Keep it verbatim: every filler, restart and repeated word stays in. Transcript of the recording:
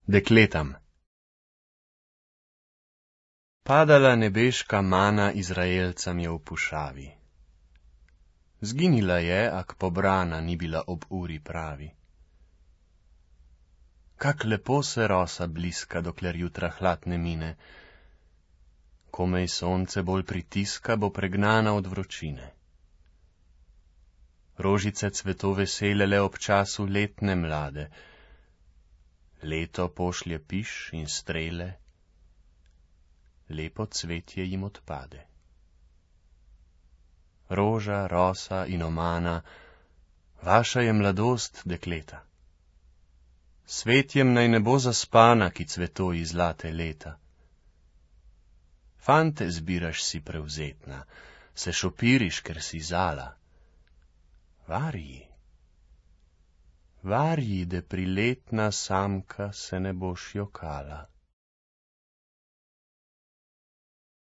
Dekletam. Padala nebeška mana Izraelcem je v pušavi. Zginila je, ak pobrana ni bila ob uri pravi. Kak lepo se rosa bliska, dokler jutra hlad ne mine. Komej sonce bolj pritiska, bo pregnana od vročine. Rožice cveto vesele le ob času letne mlade. Leto pošlje piš in strele, lepo cvetje jim odpade. Roža, rosa in omana, vaša je mladost, dekleta. Svetjem naj ne bo zaspana, ki cvetoji zlate leta. Fante zbiraš si prevzetna, se šopiriš, ker si zala. Varji, varji, da priletna samka se ne boš jokala.